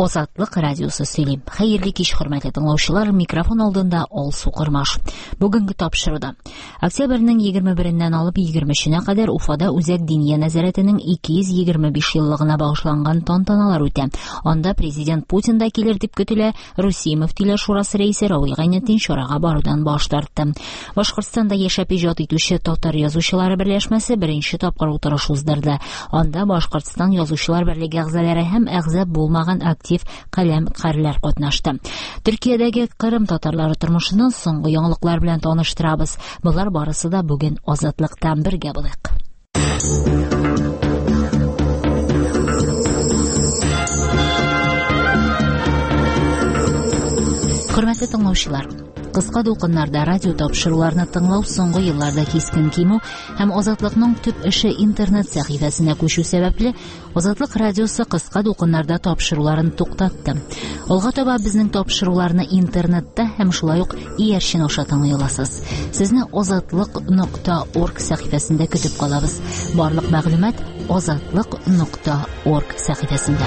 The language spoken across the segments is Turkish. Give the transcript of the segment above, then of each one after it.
Азатлык радиосы сөйлим. Хәерле кич, хөрмәтле тыңлаучылар, микрофон алдында Алсу Кырмаш. Бүгенге тапшыруда октябрьнең 21-ннән алып 23-нә кадәр Уфада Үзәк Диния нәзарәтенең 225 еллыгына багышланган тантаналар үтә. Анда президент Путин да килер дип көтелә. Русия мөфтиләр шурасы рәисе Рауил Гайнетдин чарага барудан баш тартты. Башкортстанда яшәп иҗат итүче татар язучылары берләшмәсе беренче тапкыр утырыш уздырды. Анда Башкортстан язучылар берлеге әгъзалары һәм әгъза булмаган актив каләм-карлар катнашты. Төркиядәге Кырым татарлары тормышының соңгы яңалыклар белән таныштырабыз. Булар барысы да бүген Азатлыктан бергә булыйк. Хөрмәтле тыңлаучылар, кыска дулкыннарда радио тапшыруларны тыңлау соңгы елларда кискен кимү һәм Азатлыкның төп эше интернет сәхифәсенә күчү сәбәпле Азатлык радиосы кыска дулкыннарда тапшыруларын туктатты. Алга таба безнең тапшыруларны интернетта һәм шулай ук иярчен аша тыңлый аласыз. Сезне azatlyk.org сәхифәсендә көтеп калабыз. Барлык мәгълүмат azatlyk.org сәхифәсендә.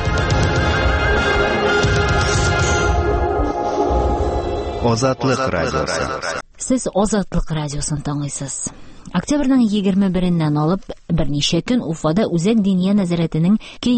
Азатлык радиосы. Сез Азатлык радиосын тыңлыйсыз. Октябрьнең 21-ннән алып берничә көн Уфада Үзәк Диния нәзарәтенең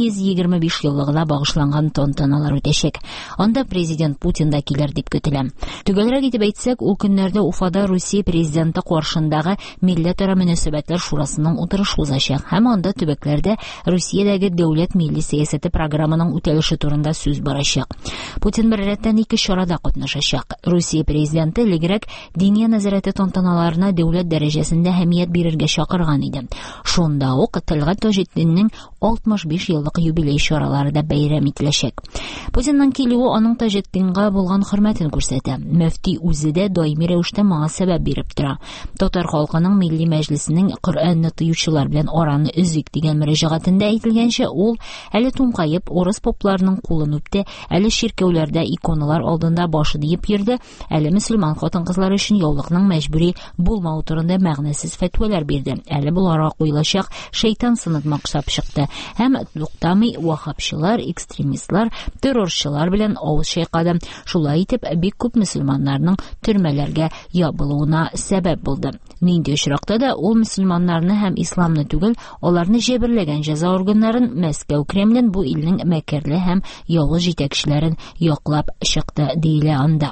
225 еллыгына багышланган тантаналар үтәчәк. Анда президент Путин да килер дип көтелә. Төгәлрәк итеп әйтсәк, ул көннәрдә Уфада Русия президенты каршындагы Милләтара мөнәсәбәтләр шурасының утырышы узачак һәм анда төбәкләрдә Русиядәге дәүләт милли сәясәте программаның үтәлеше турында сүз барачак. Путин бер рәттән ике чарада катнашачак. Русия президенты элегрәк Диния нәзарәте тантаналарына дәүләт дәрәҗәсендә әһәмият бирергә чакырган иде. Шунда ук Тәлгать Таҗетдиннең 65 еллык юбилей чаралары да бәйрәм ителәчәк. Путинның килүе аның Таҗетдинга булган хөрмәтен күрсәтә. Мөфти үзе дә даими рәвештә моңа сәбәп биреп тора. Татар халкының милли мәҗлесенең Коръәнне тыючылар белән араны өзик дигән мөрәҗәгатендә әйтелгәнчә, ул әле туңкаеп урыс попларының кулын үпте, әле ширкәүләрдә иконалар алдында башын иеп йөрде, әле мөселман хатын-кызлар өчен яулыкның мәҗбүри булмау турында мәгънәсез фәтвәләр бирде. Әле буларга куелачак шәйтан сынып мактап чыкты һәм туктамый вахабчылар, экстремистлар, террорчылар белән авыз шайкады. Шулай итеп, бик күп мөселманнарның төрмәләргә ябылуына сәбәп булды. Нинди очракта да ул мөселманнарны һәм исламны түгел, аларны җәберләгән җәза органнарын Мәскәү Кремлен бу илнең мәкерле һәм явыз җитәкчеләрен яклап чыкты диелә анда.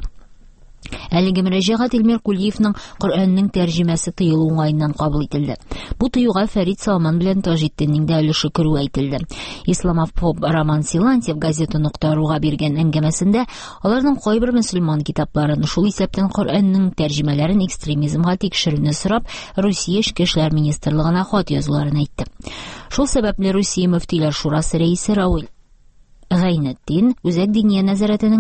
Әлеге мөрәҗәгать Илмир Кулиевның Коръәннең тәрҗемәсе тыелу уңаеннан кабул ителде. Бу тыюга Фәрит Салман белән Таҗетдиннең дә өлеше керү әйтелде. Исламофоб Роман Силантьев газета.руга биргән әңгәмәсендә аларның кайбер мөселман китапларын, шул исәптән Коръәннең тәрҗемәләрен экстремизмга тикшерүне сорап, Русия Эчке эшләр министрлыгына хат язуларын әйтте. Шул сәбәпле Русия мөфтиләр шурасы рәисе Рауил Гайнетдин Үзәк Диния нәзарәтенең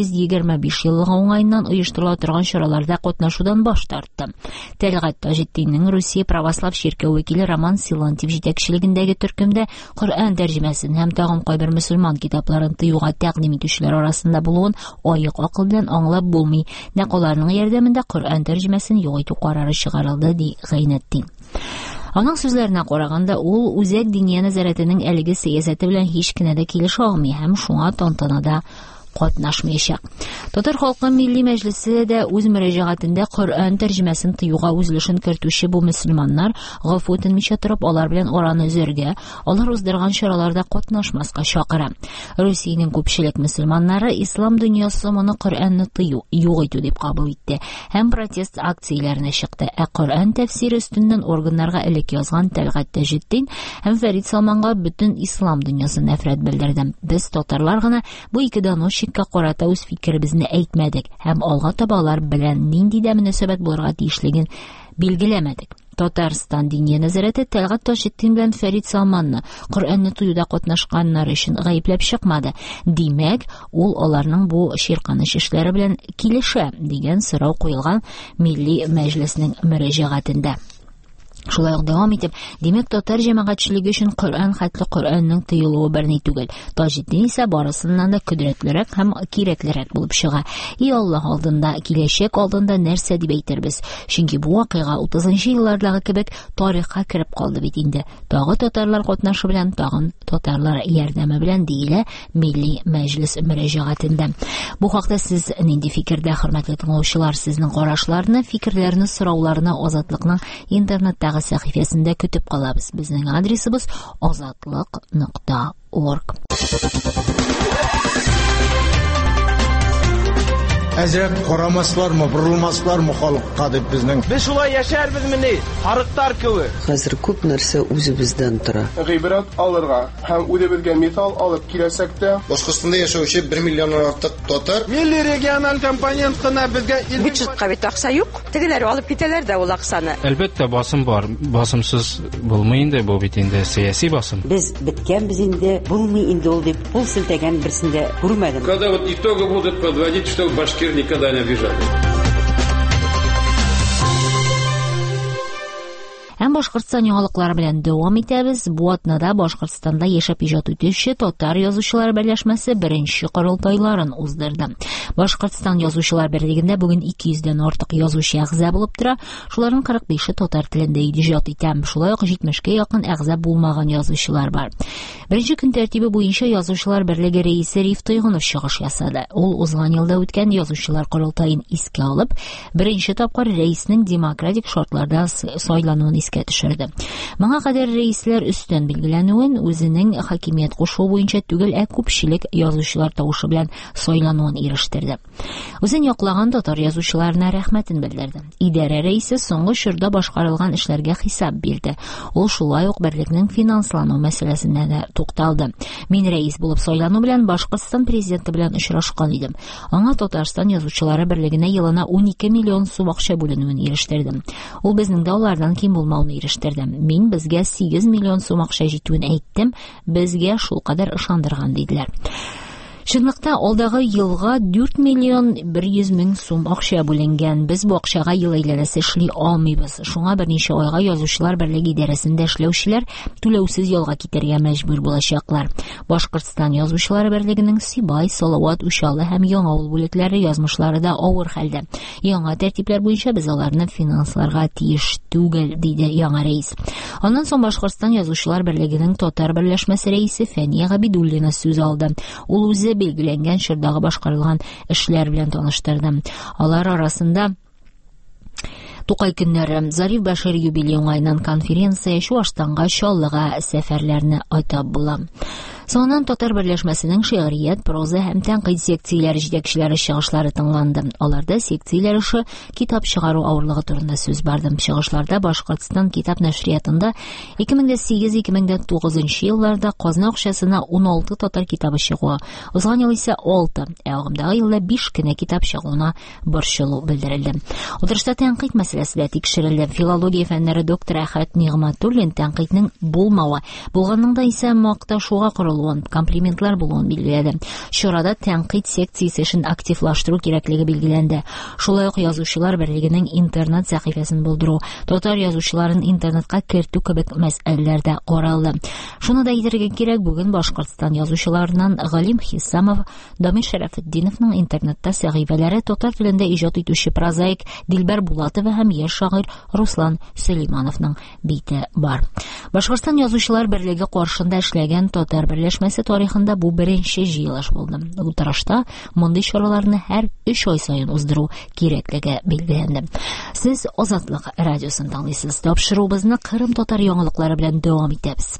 225 еллыгы уңаеннан оештырыла торган чараларда катнашудан баш тартты. Тәлгать Таҗетдиннең Русия православ ширкәү вәкиле Роман Силантьев җитәкчелегендәге төркемдә Коръән тәрҗемәсен һәм тагын кайбер мөселман китапларын тыюга тәкъдим итүчеләр арасында булуын аек акыл белән аңлап булмый. Нәкъ аларның ярдәмендә Коръән тәрҗемәсен югайту карары чыгарылды, ди Гайнетдин. Аның сүзләренә караганда, ул Үзәк Диния нәзарәтенең әлеге сәясәте белән һич кенә дә килешә алмый һәм шуңа тантанада катнашмаячак. Татар халкы милли мәҗлесе дә үз мөрәҗәгатендә Коръән тәрҗемәсен тыюга үзлешен кертүче бу мөселманнар гафу үтенмичә торып алар белән араны өзәргә, алар уздырган чараларда катнашмаска чакыра. Русиянең күпчелек мөселманнары ислам дөньясы моны Коръәнне тыю, юк итү дип кабул итте һәм протест акцияләренә чыкты. Коръән тәфсире өстеннән органнарга элек язган Тәлгать Таҗетдин һәм Фәрит Салманга бөтен ислам дөньясы нәфрәт белдерде. Без татарлар гына бу ике даношикка карата үз фикеребезне әйтмәдек һәм алга табалар белән нинди дә мөнәсәбәт булырга тиешлеген билгеләмәдек. Татарстан Диния нәзарәте Тәлгать Таҗетдин белән Фәрит Салманны Коръәнне тыюда катнашканнар өчен гаепләп чыкмады. Димәк, ул аларның бу ширканыш эшләре белән килешә дигән сорау куелган Милли Мәҗлеснең мөрәҗәгатендә. Шулай ук дәвам итеп, демәк татар җәмәгатьчелеге өчен Коръән хәтле Коръәннең тыелуы берни түгел. Таҗетдин исә барысыннан да көдрәтлерәк һәм кирәклерәк булып чыга. И Аллаһ алдында, киләчәк алдында нәрсә дип әйтербез? Чөнки бу вакыйга 30-нчы еллардагы кебек тарихка кереп калды бит инде. Тагы татарлар катнашы белән, тагын татарлар ярдәме белән диелә Милли Мәҗлес мөрәҗәгатендә. Бу хакта сез нинди фикердә, хөрмәтле тыңлаучылар? Сезнең карашларны, фикерләрне, сорауларны Азатлыкның интернеттагы сәхифәсендә көтеп калабыз. Безнең адресыбыз azatlык.org. Әзрәк карамаслармы, бурылмаслармы халыкка дип безнең. Без шулай яшәрбезмени? Харыктар кеби. Хәзер күп нәрсә үзебездән тора. Гыйбрат алырга һәм үзебезгә мисал алып киләсәктә, Башкортстанда яшәүче 1 миллионнан артык татар Милли региональ компонент кына безгә Бюджетка бит акча юк. Тегеләр алып китәләр дә ул акчаны. Әлбәттә басым бар. Басымсыз булмый инде бу бит инде сиясәт басым. Без биткәнбез инде, булмый инде ул дип кул селтәгән берсендә күрмәдем. Когда вот итоги будут подводить, что башкир никогда не обижали. Һәм Башкортстан яңалыклары белән дәвам итәбез. Бу атнада Башкортстанда яшәп иҗат итүче татар язучылар берләшмәсе беренче корылтайларын уздырды. Башкортстан язучылар берлегендә бүген 200дән артык язучы әгъза булып тора. Шуларның 45-е татар телендә иҗат итә. Шулай ук 70-кә якын әгъза булмаган язучылар бар. Беренче көн тәртибе буенча язучылар берлеге рәисе Риф Тойгынов чыгыш ясады. Ул узган елда үткән язучылар корылтаен искә алып, беренче тапкыр рәиснең демократик шартларда сайлануын искә төшерде. Моңа кадәр рәисләр өстен билгеләнүен үзенең хакимият кушу буенча түгел, күпчелек язучылар тавышы белән сайлануын ирештерде. Үзен яклаган татар язучыларына рәхмәтен белдерде. Идарә рәисе соңгы чорда башкарылган эшләргә хисап бирде. Ул шулай ук берлекнең финанслану мәсьәләсенә дә тукталды. Мин рәис булып сайлану белән Башкортстан президенты белән очрашкан идем. Аңа Татарстан язучылары берлегенә елына 12 миллион сум акча бүленүен ирештердем. Ул безнең дә алардан ким булмауны ирештерде. Мин безгә 8 миллион сум акча җитүен әйттем, безгә шул кадәр ышандырган диделәр. Чынлыкта алдагы елга 4 миллион 100 мең сум акча бүленгән. Без бу акчага ел әйләнәсе эшли алмыйбыз. Шуңа берничә айга язучылар берлеге идарәсендә эшләүчеләр түләүсез ялга китәргә мәҗбүр булачаклар. Башкортстан язучылары берлегенең Сибай, Салават, Ушалы һәм Яңавыл бүлекләре язмышлары да авыр хәлдә. Яңа тәртипләр буенча без аларны финансларга тиеш түгел, диде яңа рәис. Аннан соң Башкортстан язучылар берлегенең татар берләшмәсе рәисе Фәния Габидуллина сүз алды. Ул үзе белгеләнгән чордагы башкарылган эшләр белән таныштырды. Алар арасында Тукай көннәре, Зариф Башир юбилей уңайыннан конференция, Чуашстанга, Чаллыга сәфәрләрне айтап була. Соңыннан татар берләшмәсенең шигърият, проза һәм тәнкыйть секцияләре җитәкчеләре чыгышлары тыңланды. Аларда секцияләр эше китап чыгару авырлыгы турында сүз барды. Чыгышларда Башкортстан китап нәшриятында 2008-2009 елларда казна акчасына 16 татар китабы чыгуы, узган ел исә 6, агымдагы елда 5 кенә китап чыгуына борчылу белдерелде. Утырышта тәнкыйть мәсьәләсе дә тикшерелде. Филология фәннәре докторы Әхәт Нигъмәтуллин тәнкыйтьнең булмавы, булганында исә макташуга комплиментлар булуын билгеләде. Чарада тәнкыйть секциясе эшен активлаштыру кирәклеге билгеләнде. Шулай ук язучылар берлегенең интернет сәхифәсен булдыру, татар язучыларын интернетка кертү кебек мәсьәләләр дә каралды. Шуны да әйтергә кирәк, бүген Башкортстан язучыларыннан Галим Хисамов, Дамир Шәрәфетдиновның интернетта сәхифәләре, татар телендә иҗат итүче прозаик Дилбәр Булатова һәм яшь шагыйрь Руслан Сөлеймановның бите бар. Башкортстан язучылар берлеге каршында эшләгән татар берләшмәсе тарихында бу беренче җыелыш булды. Утырышта мондый чараларны һәр 3 ай саен уздыру кирәклеге билгеләнде. Сез Азатлык радиосын тыңлыйсыз. Тапшыруыбызны Кырым татар яңалыклары белән дәвам итәбез.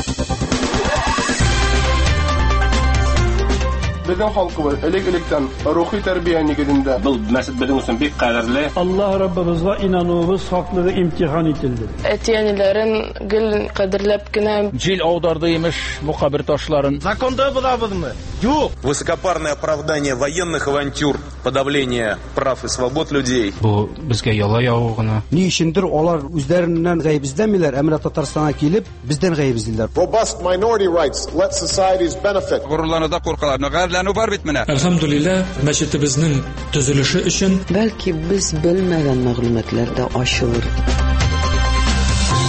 Безнең халкыбыз элек-электән рухи тәрбия нигезендә. Был мәсәт безнең өчен бик кадерле. Аллаһ Раббыбызга инануыбыз хаклыгы имтихан ителде. Әтиәниләрен гел кадерләп кенә Җил аударды имеш бу кабер ташларын. Законда булабызмы? Юк. Высокопарное оправдание военных авантюр, подавление прав и свобод людей. Бу безгә яла яву гына. Ни өчендер алар үзләреннән гаеп эзләмиләр, әмма Татарстанга килеп бездән гаеп эзлиләр. Robust minority rights let societies benefit. Гурлануда куркалар. Әлхәмдүлилләһ, мәчетебезнең төзелеше өчен Бәлки без белмәгән мәгълүматлар да ачылыр.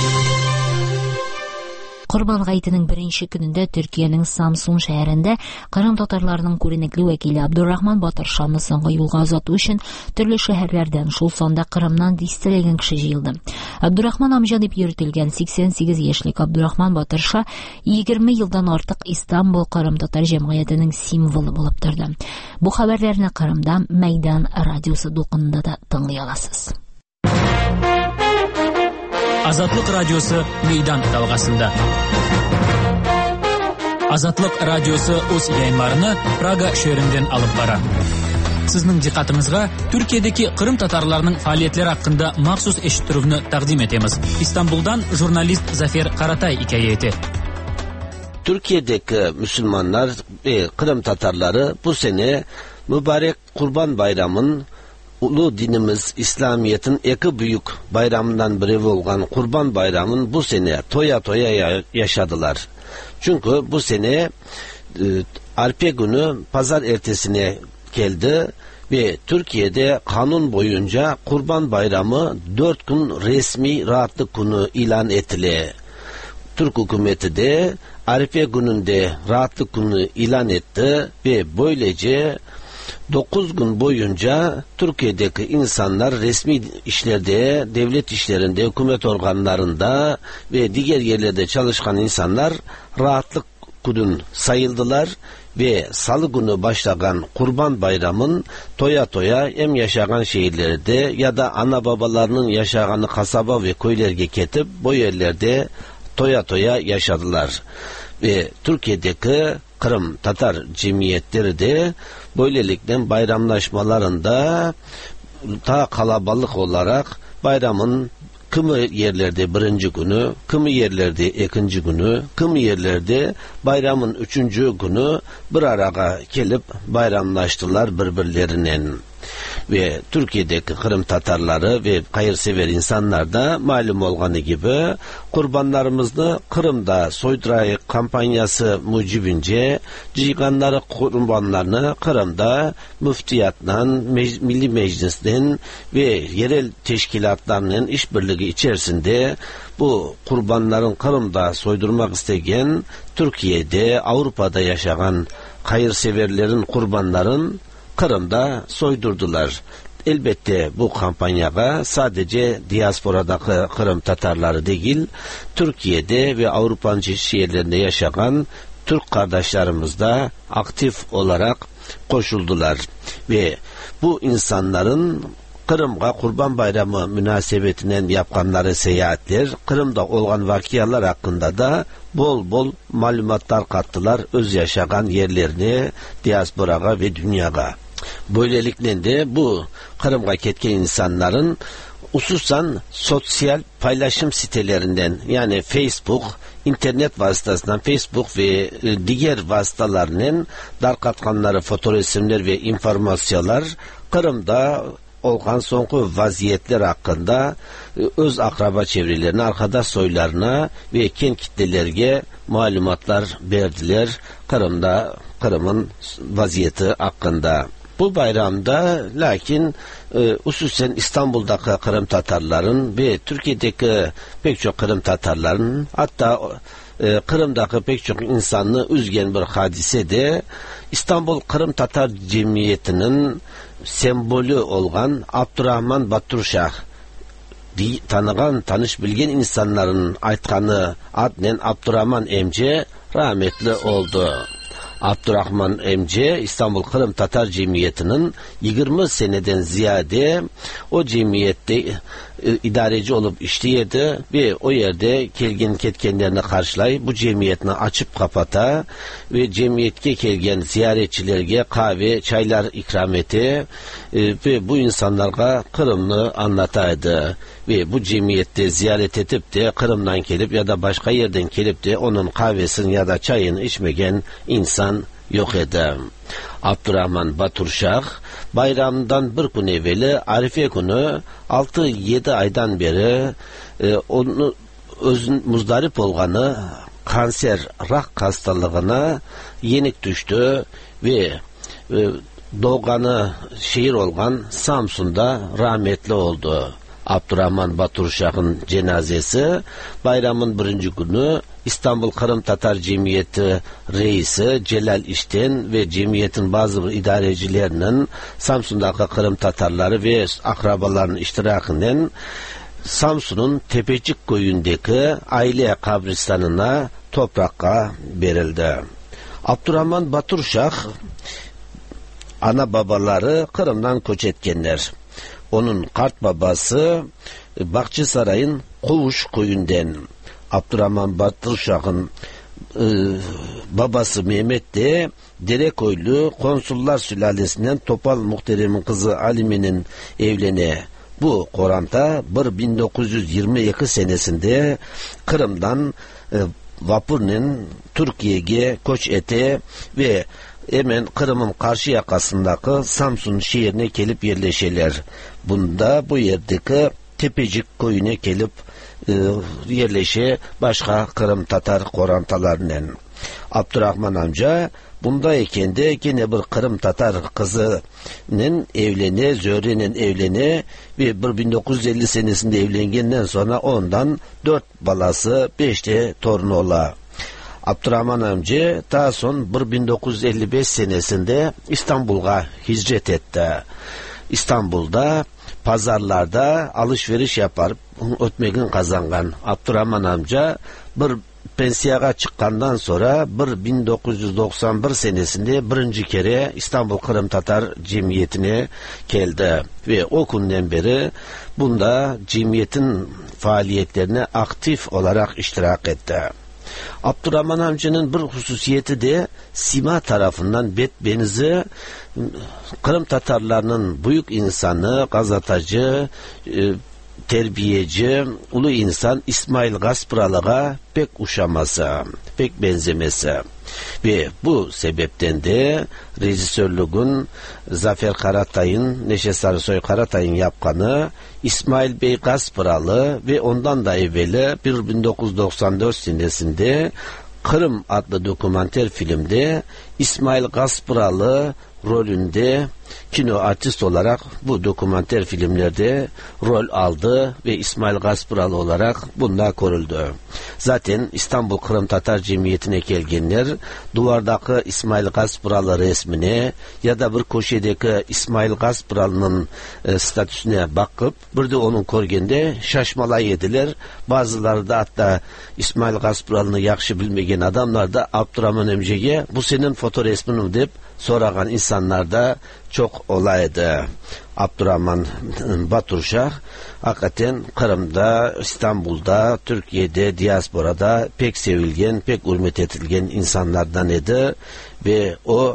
Корбан гаетінің бірінші күнінде Түркияның Самсун шәһәрендә Кырым татарларының күренекле вәкиле Абдурахман Батыр Шамны соңгы юлга озату өчен төрле шәһәрләрдән, шул санда Кырымнан дистәләгән кеше җыелды. Абдурахман амҗа дип йөртелгән 88 яшьлек Абдурахман Батыр Ша 20 елдан артык Истанбул Кырым татар җәмгыятенең символы булып торды. Бу хәбәрләрне Кырымда Мәйдан радиосы дулкынында да тыңлый аласыз. Азатлык радиосы Мәйдан талгасында. Азатлык радиосы үз яймарыны Прага шәһәреннән алып бара. Сезнең диққатыгызга Түркиядәге Кырым татарларының фәалиятләре хакында махсус эшиттүрүне тәкъдим етемиз. İstanbul'dan jurnalist Zafer Karatay hikayeti. Türkiye'deki Müslümanlar ve Kırım Tatarları bu sene mübarek Kurban Bayramı'nın ulu dinimiz İslamiyet'in iki büyük bayramından biri olan Kurban Bayramı'nın bu sene toya yaşadılar. Çünkü bu sene Arpe günü pazar ertesine geldi ve Türkiye'de kanun boyunca Kurban Bayramı 4 gün resmi rahatlık günü ilan edildi. Türk hükümeti de Arife gününde rahatlık günü ilan etti ve böylece 9 gün boyunca Türkiye'deki insanlar resmi işlerde, devlet işlerinde, hükümet organlarında ve diğer yerlerde çalışan insanlar rahatlık günü sayıldılar ve salı günü başlayan Kurban Bayramı'nın toya hem yaşayan şehirlerde ya da ana babalarının yaşayanı kasaba ve köylerge ketip bu yerlerde toya yaşadılar. Ve Türkiye'deki Kırım Tatar cemiyetleri de böylelikle bayramlaşmalarında daha kalabalık olarak bayramın kimi yerlerde birinci günü, kimi yerlerde ikinci günü, kimi yerlerde bayramın üçüncü günü bir araya gelip bayramlaştılar birbirlerinin. Ve Türkiye'deki Kırım Tatarları ve hayırsever insanlar da malum olduğu gibi kurbanlarımızı Kırım'da soydurayı kampanyası mucibince ciganları kurbanlarını Kırım'da müftiyatla, milli meclisten ve yerel teşkilatlarının işbirliği içerisinde bu kurbanların Kırım'da soydurmak isteyen Türkiye'de, Avrupa'da yaşayan hayırseverlerin kurbanların Kırım'da soydurdular. Elbette bu kampanyaya sadece diasporadaki Kırım Tatarları değil, Türkiye'de ve Avrupa'nın çeşitli yerlerinde yaşayan Türk kardeşlerimiz de aktif olarak koşuldular. Ve bu insanların Kırım'a Kurban Bayramı münasebetinden yapkanları seyahatler, Kırım'da olan vakiyalar hakkında da bol malumatlar kattılar öz yaşayan yerlerine, diasporaga ve dünyaya. Böylelikle de bu Kırım'a ketken insanların hususan sosyal paylaşım sitelerinden yani Facebook, internet vasıtasından Facebook ve diğer vasıtalarının darkatkanları fotoresimler ve informasyonlar Kırım'da olan sonku vaziyetler hakkında öz akraba çevrelerine, arkadaş soylarına ve kent kitlelerine malumatlar verdiler Kırım'ın vaziyeti hakkında. Bu bayramda lakin hususen İstanbul'daki Kırım Tatarların ve Türkiye'deki pek çok Kırım Tatarların hatta Kırım'daki pek çok insanı üzgen bir hadise de İstanbul Kırım Tatar Cemiyeti'nin sembolü olan Abdurrahman Batur Şah tanış bilgen insanların aytkanı adnen Abdurrahman Emce rahmetli oldu. Abdurrahman Emce İstanbul Kırım Tatar Cemiyeti'nin 20 seneden ziyade o cemiyette idareci olup işleyedi ve o yerde kelgen ketkenlerini karşılayıp bu cemiyetini açıp kapata ve cemiyetke kelgen ziyaretçilerge kahve, çaylar ikram etti ve bu insanlara Kırım'ı anlataydı ve bu cemiyette ziyaret edip de Kırım'dan gelip ya da başka yerden gelip de onun kahvesini ya da çayını içmegen insan yok eder. Abdurrahman Batur Şah bayramdan bir gün evveli Arife günü 6-7 aydan beri onu özün muzdarip olganı kanser, rak hastalığına yenik düştü ve doğanı şehir olgan Samsun'da rahmetli oldu. Abdurrahman Batur Şah'ın cenazesi bayramın birinci günü İstanbul Kırım Tatar Cemiyeti reisi Celal İşten ve cemiyetin bazı idarecilerinin Samsun'daki Kırım Tatarları ve akrabalarının iştirakından Samsun'un Tepecik köyündeki aile kabristanına toprakka verildi. Abdurrahman Baturşah ana babaları Kırım'dan koç etkenler. Onun kart babası Bahçesaray'ın Kovuş köyünden. Abdurrahman Baturşah'ın babası Mehmet de Derekoylu Konsullar sülalesinden Topal Muhterem'in kızı Alime'nin evlene. Bu koranta 1922 senesinde Kırım'dan vapurun Türkiye'ye koç ete ve hemen Kırım'ın karşı yakasındaki Samsun şehrine gelip yerleşirler. Bunda bu yerdeki Tepecik köyüne gelip yerleşe başka Kırım Tatar korantalarının. Abdurrahman amca bundayken de yine bir Kırım Tatar kızının evlene, Zöhre'nin evlene ve 1950 senesinde evlengenden sonra ondan 4 balası 5 de torunu ola. Abdurrahman amca daha son 1955 senesinde İstanbul'a hicret etti. İstanbul'da pazarlarda alışveriş yapar, ötmegin kazangan Abdurrahman amca bir pensiyaga çıkkandan sonra 1991 senesinde birinci kere İstanbul Kırım Tatar Cemiyeti'ne geldi ve o günden beri bunda cemiyetin faaliyetlerine aktif olarak iştirak etti. Abdurrahman amcanın bir hususiyeti de sima tarafından betbenizi Kırım Tatarlarının büyük insanı, gazetacı, terbiyeci, ulu insan İsmail Gaspıralı'ga pek uşaması, pek benzemesi. Ve bu sebepten de rejisörlüğün Zafer Karatay'ın, Neşe Sarısoy Karatay'ın yapkanı İsmail Bey Gaspıralı ve ondan da evveli 1994 senesinde Kırım adlı dokumenter filmde İsmail Gaspıralı rolünde kino artist olarak bu dokumenter filmlerde rol aldı ve İsmail Gaspıralı olarak bunda koruldu. Zaten İstanbul Kırım Tatar Cemiyeti'ne gelgenler duvardaki İsmail Gaspıralı resmine ya da bir köşedeki İsmail Gaspıralı'nın statüsüne bakıp bir de onun korgende şaşmalay ediler. Bazıları da hatta İsmail Gaspıralı'nı yakşı bilmegen adamlar da Abdurrahman amcaya bu senin fotoresmini deyip soragan insanlar da çok olaydı. Abdurrahman Baturşah hakikaten Kırım'da, İstanbul'da, Türkiye'de, diasporada pek sevilgen, pek hürmet edilgen insanlardan idi ve o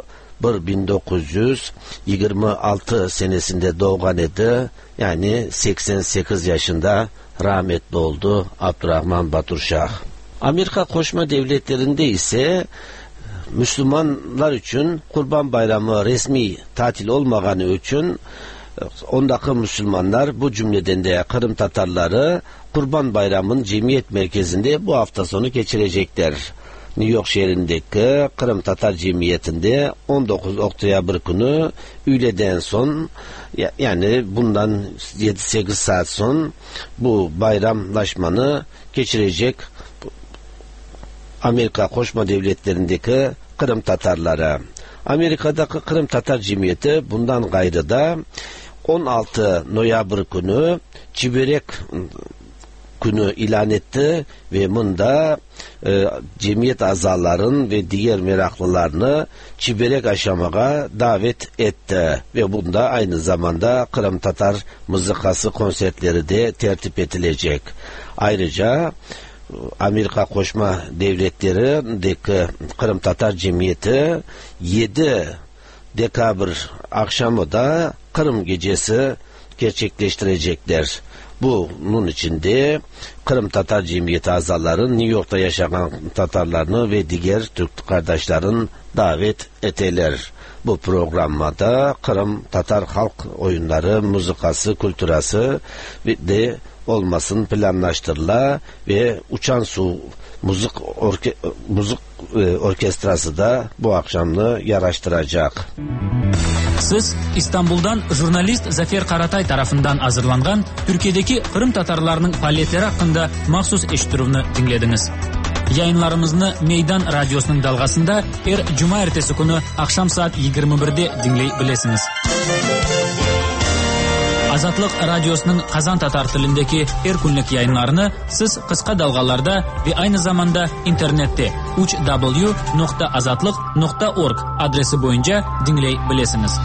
1926 senesinde doğan idi. Yani 88 yaşında rahmetli oldu Abdurrahman Baturşah. Amerika Koşma Devletleri'nde ise Müslümanlar için Kurban Bayramı resmi tatil olmaganı için ondaki Müslümanlar bu cümleden de Kırım Tatarları Kurban Bayramı'nın cemiyet merkezinde bu hafta sonu geçirecekler. New York şehrindeki Kırım Tatar Cemiyeti'nde 19 Oktyabr günü öğleden son yani bundan 7-8 saat son bu bayramlaşmanı geçirecek Amerika Koşma Devletleri'ndeki Kırım Tatarları. Amerika'daki Kırım Tatar Cemiyeti bundan gayrı da 16 Noyabr günü Çiberek günü ilan etti ve bunda cemiyet azaların ve diğer meraklılarını Çiberek aşamaya davet etti ve bunda aynı zamanda Kırım Tatar mızıkası konsertleri de tertip edilecek. Ayrıca Amerika Koşma Devletleri'ndeki Kırım Tatar Cemiyeti 7 Dekabr akşamı da Kırım Gecesi gerçekleştirecekler. Bunun içinde Kırım Tatar Cemiyeti azaları New York'ta yaşayan Tatarlarını ve diğer Türk kardeşlerin davet eteler. Bu programda Kırım Tatar halk oyunları, müzikası, kültürası de olmasın planlaştırıla ve Uçan Su müzik orkestrası da bu akşamını yaraştıracak. Siz İstanbul'dan jurnalist Zafer Karatay tarafından hazırlangan Türkiye'deki Kırım Tatarlarının faaliyetleri hakkında mahsus eşittiruvni dinlediniz. Yayınlarımızı Meydan Radyosu'nun dalgasında Cuma ertesi günü akşam saat 21'de dinley bilesiniz. Azatlık Radyosu'nun Kazan Tatar tilindeki her günlük yayınlarını siz kısa dalgalarda ve aynı zamanda internette www.azatlık.org adresi boyunca dinley bilesiniz.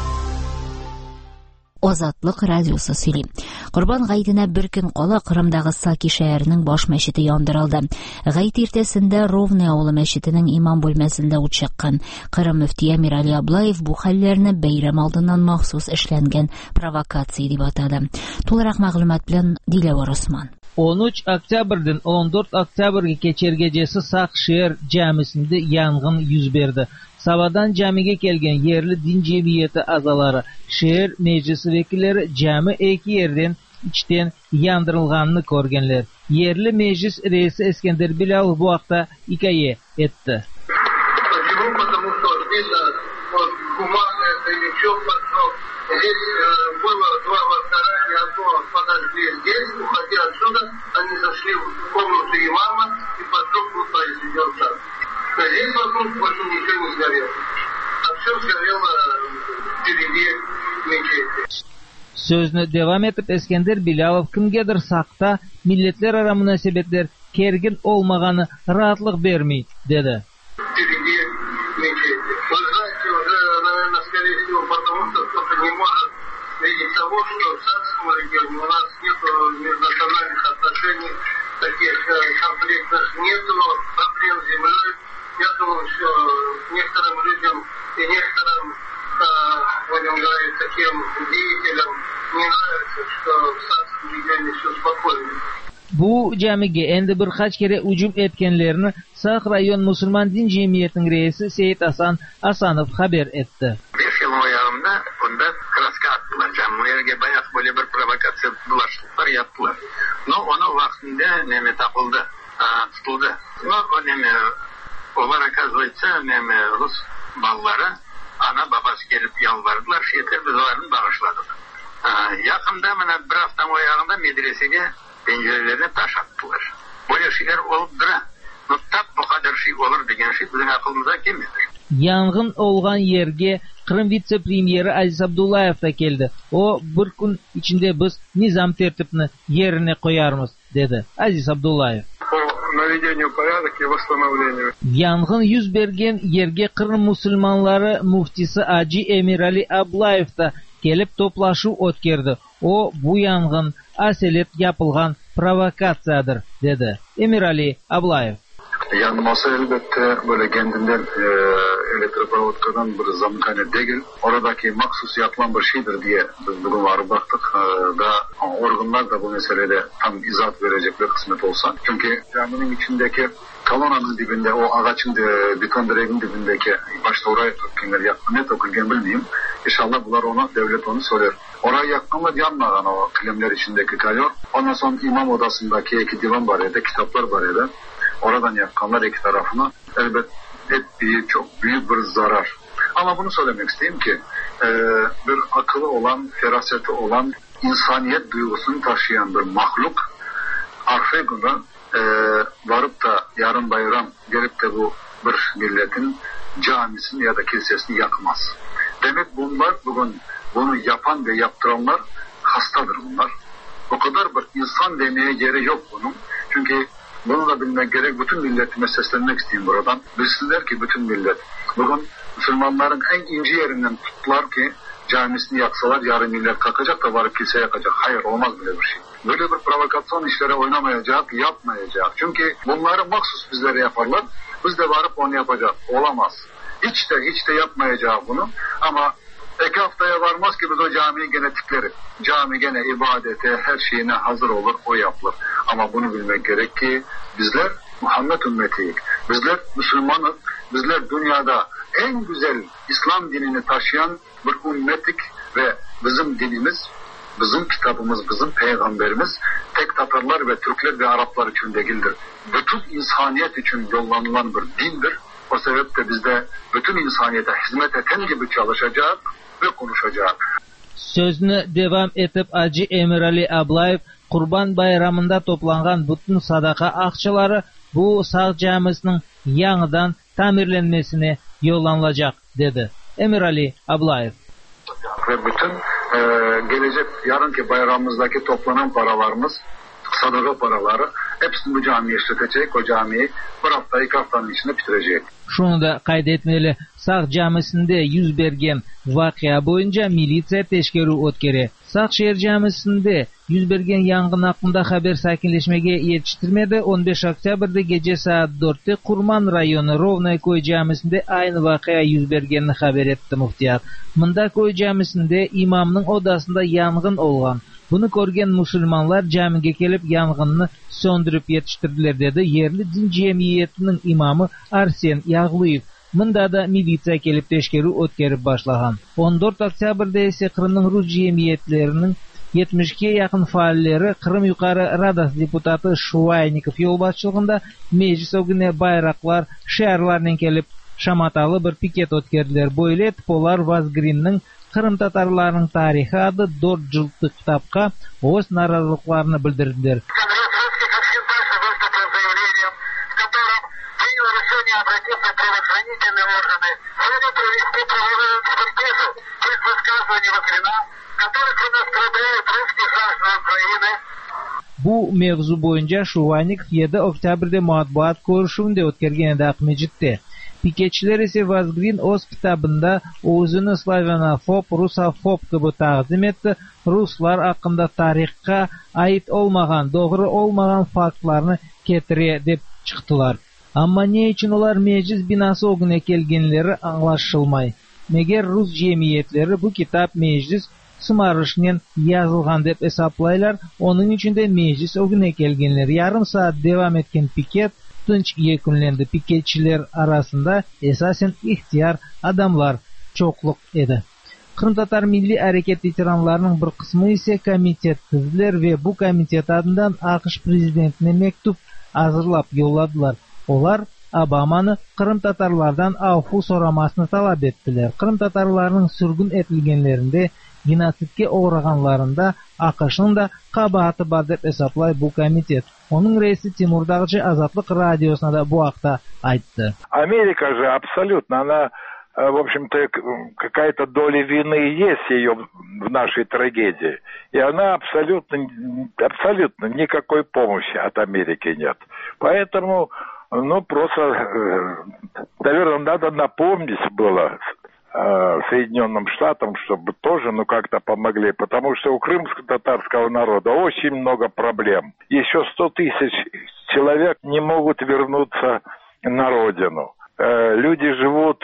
Azatlık Radyosu сөйли. Qurban g'aytine bir kun qola Qrimdagi Saki shahrining bosh masjidi yondirildi. G'ayt ertasida Rovne avli masjidining imom bo'lmasida o't chiqqan. Qrim muftiy Emirali Ablayev bu hollarni bayram oldidan maxsus ishlangan provokatsiya deb atadi. To'liq ma'lumot bilan Dilavar Osman. 13 oktyabrdan 14 oktyabrga kechir gecesi Saqshir jamisinde yang'in yuz berdi. Savadan camiga kelgan yerli din cemiyeti a'zolari, shehir meclisi vekillari jami 2 yerdan ichdan yandırılganını ko'rganlar. Yerli meclis reisi Eskender Bilalov bu haqda hikoya etdi. Здесь вокруг больше ничего не сгорело. А все сгорело впереди мечети. Sözünü devam edip Eskender Bilalov kimgedir saqta milletler ara münasebetler kergin olmaganı rahatlık vermeydi dedi. Впереди мечети. Вы знаете, уже, наверное, скорее всего, потому что кто-то не может видеть того, что в Сакском регионе у нас нет межнациональных отношений, таких конфликтных нет, но проблем с землей. Я думаю, что некоторым людям и некоторым, будем говорить, таким деятелям не нравится, что в Сакском регионе все спокойно. Bu camiga endi bir kaç kere hücum etkenlerini Sak rayon Müslüman din cemiyetinin reisi Seyit Hasan Hasanov haber etti. 5 yıl oyağımda onda kraska attılar. Camiye bayağı böyle bir provokasyon bulaştılar, yaptılar. No, onu vaktinde neme takıldı, tutuldu. No, o neme olarak oказывается, neme Rus balları ana babası gelip yalvardılar. Şeyler biz onların bağışladık. Yakında bir hafta oyağında medreseye pencerelerine taş attılar. Böyle şeyler olup dura. Tap bu kadar şey olur degen şey bizim aklımıza gelmedi. Yangın olgan yerge Kırım vitse-premieri Aziz Abdullayev da geldi. O bir gün içinde biz nizam tertibini yerine koyarmız dedi Aziz Abdullayev. Yangın yüz bergen yerge Kırım Müslümanları muftisi Hacı Emirali Ablayev da gelip toplaşıp ötkerdi. O bu yangın aselep yapılgan provokatsiyadır dedi Emirali Ablayev. Yanması elbette böyle kendinden elektroprovodkadan bir zamkane değil. Oradaki maksus yapılan bir şeydir diye biz bugün varıp baktık. Da organlar da bu meselede tam izahat verecekler kısmet olsa. Çünkü caminin içindeki kolonanın dibinde o ağaçın beton direğinin dibindeki başta oraya tokenler yaktı. Ne tokenler bilmeyeyim. İnşallah bunlar ona devlet onu soruyor. Oraya yakınlar yanmadan o kilemler içindeki kalıyor. Ondan sonra imam odasındaki 2 divan var ya da kitaplar var ya da oradan yakanlar iki tarafına elbette çok büyük bir zarar. Ama bunu söylemek isteyeyim ki bir akıllı olan, feraseti olan, insaniyet duygusunu taşıyan bir mahluk arka günü varıp da yarın bayram gelip de bu bir milletin camisini ya da kilisesini yakmaz. Demek bunlar bugün bunu yapan ve yaptıranlar hastadır bunlar. O kadar bir insan demeye yeri yok bunun. Çünkü bunu da bilmek gerek. Bütün milletime seslenmek isteyeyim buradan. Bilsinler ki bütün millet. Bugün Müslümanların en ince yerinden tuttular ki camisini yaksalar yarın millet kalkacak da varıp kilise yakacak. Hayır, olmaz böyle bir şey. Böyle bir provokasyon işlere oynamayacak, yapmayacak. Çünkü bunları maksus bizlere yaparlar. Biz de varıp onu yapacak. Olamaz. Hiç de yapmayacak bunu. Ama 2 haftaya varmaz ki biz o camiyi gene tikleriz. Cami gene ibadete, her şeyine hazır olur, o yapılır. Ama bunu bilmek gerek ki bizler Muhammed ümmetiyiz. Bizler Müslümanız. Bizler dünyada en güzel İslam dinini taşıyan bir ümmetik ve bizim dinimiz, bizim kitabımız, bizim peygamberimiz tek Tatarlar ve Türkler ve Araplar için değildir. Bütün insaniyet için yollanılan bir dindir. O sebeple biz de bütün insaniyete hizmet eden gibi çalışacağız ve konuşacağız. Sözünü devam etip Hacı Emirali Ablayev Kurban Bayramında toplangan bütün sadaka akçaları Bu sağ camisinin yanıdan tamirlenmesine yol alınacak dedi Emirali Ablayev. Ve bütün gelecek yarınki bayramımızdaki toplanan paralarımız, sadaka paraları hepsini bu camiye işletecek. O camiyi bir hafta 2 haftanın içinde bitirecek. Şunu da kaydetmeli. Sağ camisinde yüz bergen vakıya boyunca militsiya teşkili o'tkeri. Sağ şehir camisinde yüz bergen yangın hakkında haber sakinleşmege yetiştirmedi. 15 Oktyabrd'da gece saat 4'te Kurman rayonu Rovnay Koy camisinde aynı vakıya yüz bergenini haber etti muhtiyat. Mında Koy camisinde imamның odasında yangın olgan. Bunu görgen musulmanlar camiye kelip yangınını söndürüp yetiştirdiler dedi yerli din cemiyetinin imamı Arsen Yağlıyev. Mında da militsiya kelip teşkili o'tkeri başlagan. 14 Oktyabrdda ise Kırım'ın Rus cemiyetlerinin 70'ge yakın faalleri Kırım Yukarı Radas deputatı Şuvaynikov yol başçılığında meclis ogüne bayraklar, şehirlerden kelip şamatalı bir piket o'tkerdiler. Böyle Polar Vazgrin'nin Kırım Tatarlarının tarihi adı 4 jiltlik kitapka o'z narazılıklarını bildirdiler. Bu mevzu boyunca Şuvaynikov 7 Oktyabrdda matbuat görüşünde o'tkirgen edi Akmejit'te. Piketçiler ise Vazgrin o'z kitabında o'zini slavenofob, rusofob gibi taqdim etdi. Ruslar hakkında tarixga ait olmagan, doğru olmagan faktlarını ketire deb çıktılar. Ama ne için ular meclis binası ogüne kelgenleri anlaşılmay. Meger Rus cemiyetleri bu kitap meclis sımarışnen yazılgan deb hesaplaylar. Onun içinde meclis ogüne kelgenleri yarım saat devam etken piket tınç yekunlendi. Piketçiler arasında esasen ihtiyar adamlar çokluk edi. Kırım Tatar Milli Hareket veteranlarının bir kısmı ise komitet tüzdüler ve bu komitet adından AQSh prezidentine mektup hazırlap yolladılar. Olar Obama'nı Kırım Tatarlardan affu soramasını talep ettiler. Kırım Tatarlarının sürgün etilgenlerinde, genotsidga uğraganlarında AQSh'ın da kabahati bar deb hesaplay bu komitet. Onun reisi Timur Dağcı Azatlık Radyosuna da bu haqda aytdı. Америка же абсолютно, она, в общем-то, какая-то доля вины есть ее в нашей трагедии. И она абсолютно никакой помощи от Америки нет. Поэтому, просто, наверное, надо напомнить было Соединенным Штатам, чтобы тоже, как-то помогли, потому что у крымско-татарского народа очень много проблем. Еще 100 тысяч человек не могут вернуться на родину. Люди живут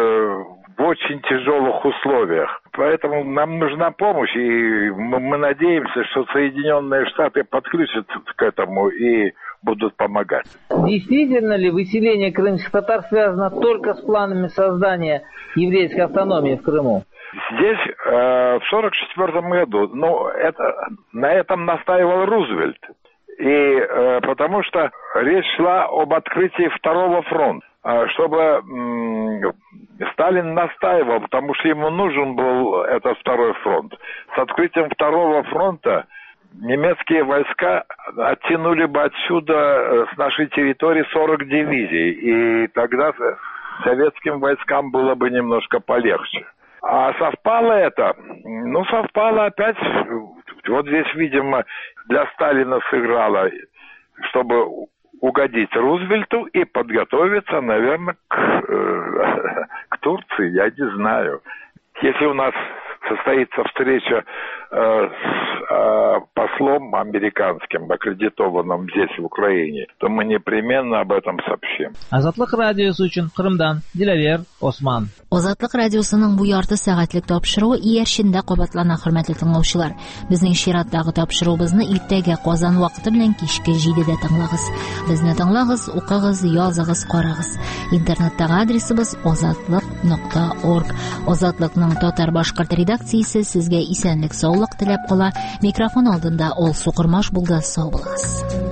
в очень тяжелых условиях. Поэтому нам нужна помощь, и мы надеемся, что Соединенные Штаты подключатся к этому и будут помогать. Действительно ли выселение крымских татар связано только с планами создания еврейской автономии в Крыму? Здесь в 1944 году, на этом настаивал Рузвельт. И потому что речь шла об открытии второго фронта. Чтобы Сталин настаивал, потому что ему нужен был этот второй фронт. С открытием второго фронта немецкие войска оттянули бы отсюда, с нашей территории, 40 дивизий. И тогда советским войскам было бы немножко полегче. А совпало это? Совпало опять. Вот здесь, видимо, для Сталина сыграло, чтобы угодить Рузвельту и подготовиться, наверное, к Турции, я не знаю. Если у нас состоится встреча с послом американским, аккредитованным здесь, в Украине, то мы непременно об этом сообщим. Азатлык радиосы үшін Кырымдан Дилавер Осман. Азатлык радиосының бу ярты сәгатьлек тапшыруы иярчендә кабатлана, хөрмәтле тыңлаучылар. Безнең чираттагы тапшыруыбызны иртәгә Казан вакыты белән кичке 7:00 тыңлагыз. Безне тыңлагыз, укыгыз, языгыз, карагыз. Интернеттагы адресыбыз ozatlik.org. Азатлыкның татар-башкорт редакциясе сезгә исәнлек, саулык теләп кала. Микрофон алдында ул Сукырмаш булды. Сау булыгыз.